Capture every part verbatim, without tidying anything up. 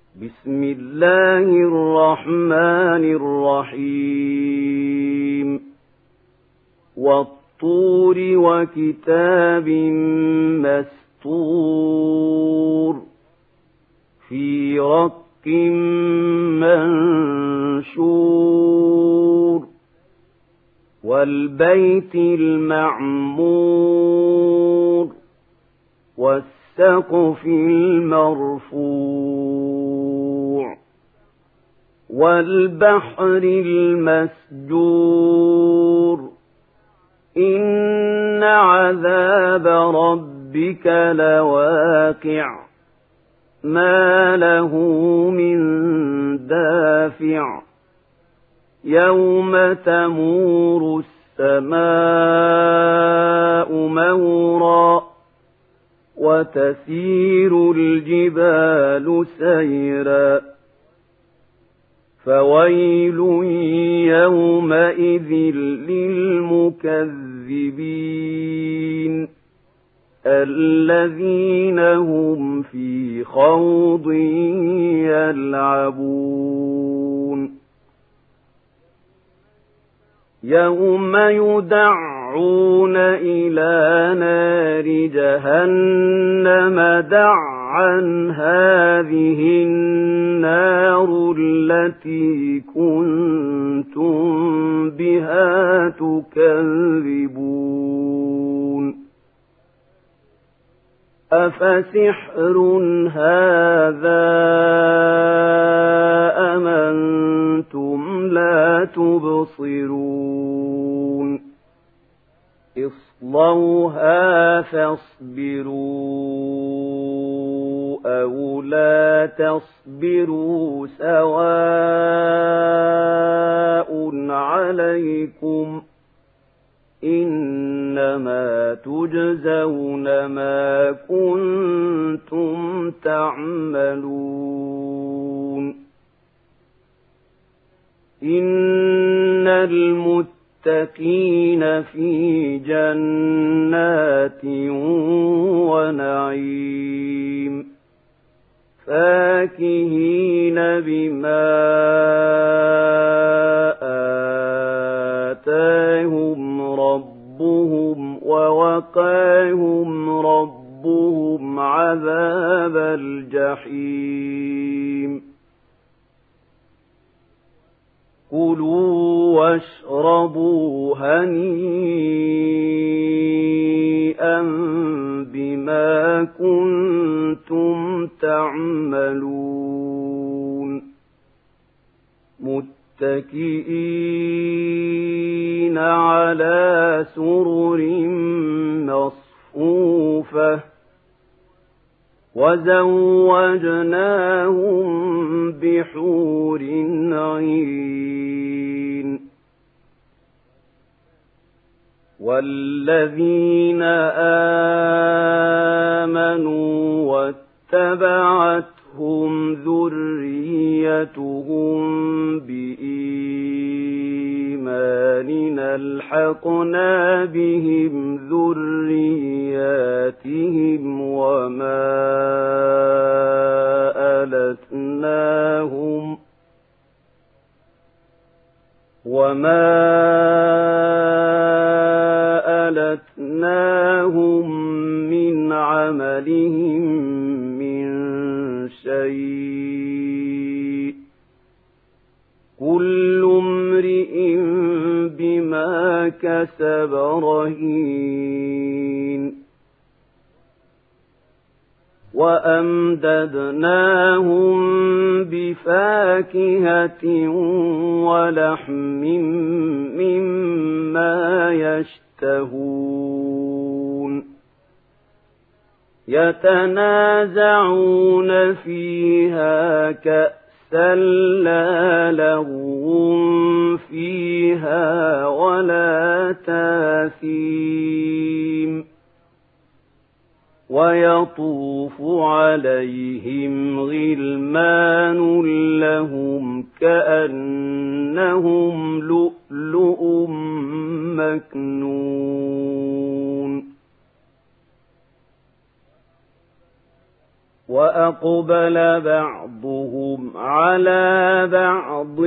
بسم الله الرحمن الرحيم والطور وكتاب مسطور في رق منشور والبيت المعمور والسقف المرفوع والبحر المسجور إن عذاب ربك لواقع ما له من دافع يوم تمور السماء مورا وتسير الجبال سيرا فويل يومئذ للمكذبين الذين هم في خوض يلعبون يوم يدعون إلى نار جهنم دعا هذه النار التي كنتم بها تكذبون أفسحر هذا أم أنتم لا تبصرون اصلوها فاصبروا أو لا تصبروا سواء عليكم إنما تجزون ما كنتم تعملون إن المتقين في جنات ونعيم فاكهين بما آتاهم ربهم ووقاهم ربهم عذاب الجحيم كلوا واشربوا هنيئا بما كنتم تعملون متكئين على سرر مصفوفة وزوجناهم بحور عين والذين آمنوا واتبعتهم ذريتهم بإيمان ألحقنا بهم ذرياتهم وما ألتناهم وما ألتناهم من عملهم من شيء كل امرئ بما كسب رهين وأمددناهم بفاكهة ولحم مما يشتهون يتنازعون فيها كأسا لا لغو فيها ولا تاثيم ويطوف عليهم غلمان لهم كأنهم لؤلؤ مكنون وأقبل بعضهم على بعض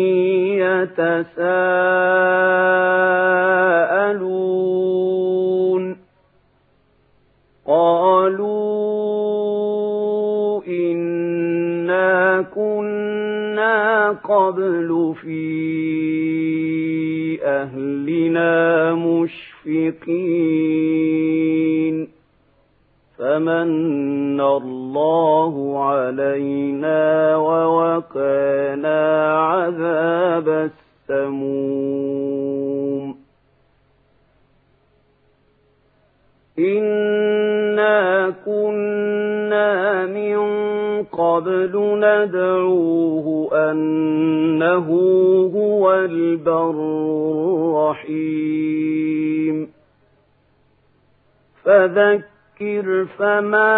يتساءلون قالوا إنا كنا قبل في أهلنا مشفقين فمن الله علينا ووقانا عذاب السموم إنا كنا من قبل ندعوه أنه هو البر الرحيم فذكر فما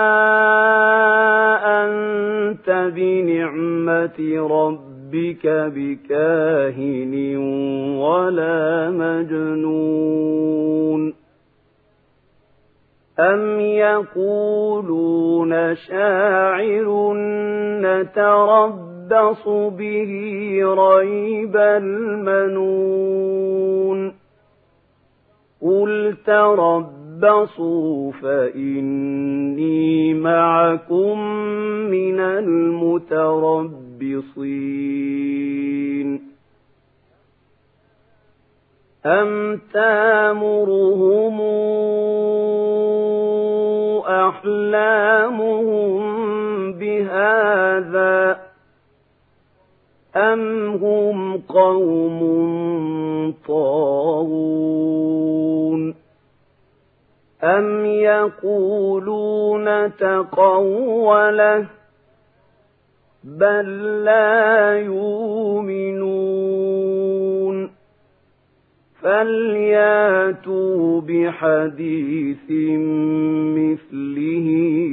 أنت بنعمة ربك بكاهن ولا مجنون أم يقولون شاعر نتربص به ريب المنون قل تربصوا فإني معكم من المتربصين أم تامرهم أحلامهم بهذا أم هم قوم طاغون أم يقولون تقوله بل لا يؤمنون فلياتوا بحديث مثله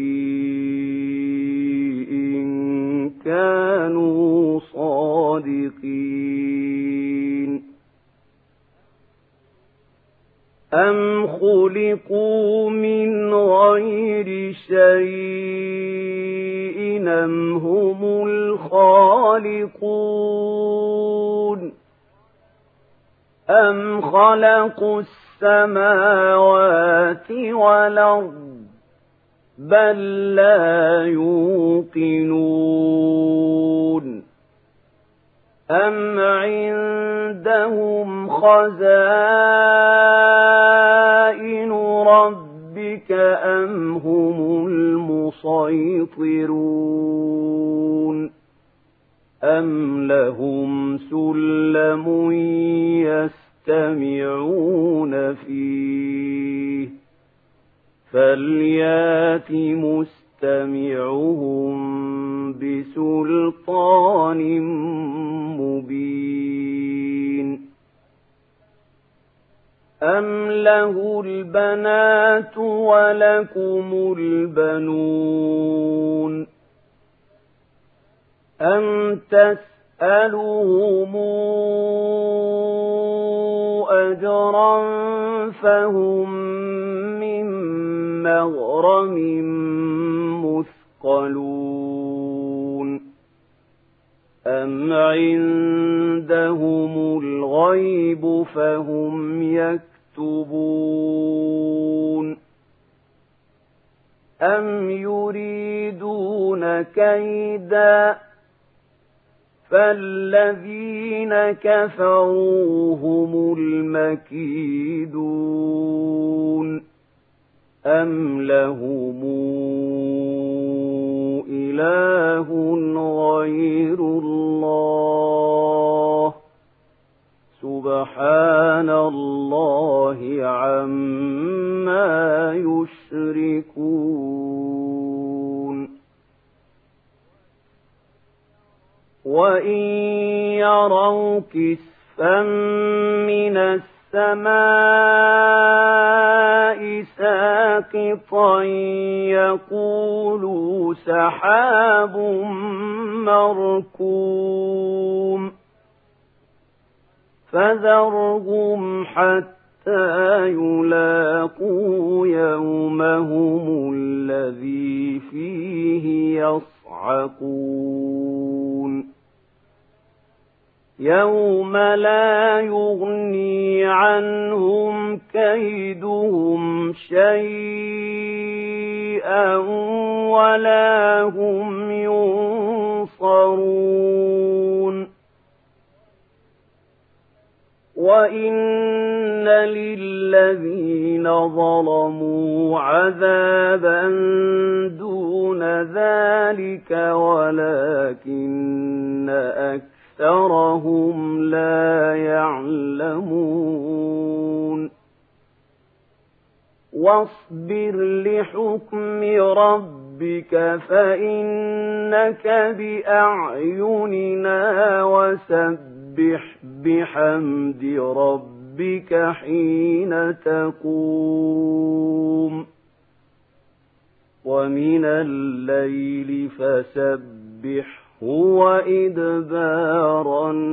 إن كانوا صادقين أم خلقوا من غير شيء أم هم الخالقون أم خلقوا السماوات والأرض بل لا يوقنون أم عندهم خزائن ربك أم هم المسيطرون أم لهم سلم يستمعون فيه فليات مستمعهم بسلطان مبين أم له البنات ولكم البنون أم تسألهم أجرا فهم من مغرم مثقلون أم عندهم الغيب فهم يكتبون أم يريدون كيدا فالذين كفروا هم المكيدون أم لهم إله غير الله سبحان الله عما يشركون وإن يروا كسفا من السماء ساقطا يقولوا سحاب مركوم فذرهم حتى حَتَّىٰ يُلَاقُوا يَوْمَهُمُ الَّذِي فِيهِ يَصْعَقُونَ يَوْمَ لَا يُغْنِي عَنْهُمْ كَيْدُهُمْ شَيْئًا وَلَا هُمْ يُنصَرُونَ وَإِنَّ لِلَّذِينَ ظَلَمُوا عَذَابًا دُونَ ذَلِكَ وَلَكِنَّ أَكْثَرَهُمْ لَا يَعْلَمُونَ وَاصْبِرْ لِحُكْمِ رَبِّكَ فَإِنَّكَ بِأَعْيُنِنَا وَسَبِّحْ بِحَمْدِ رَبِّكَ حِينَ تَقُومُ وَمِنَ اللَّيْلِ فَسَبِّحْهُ وَإِدْبَارَ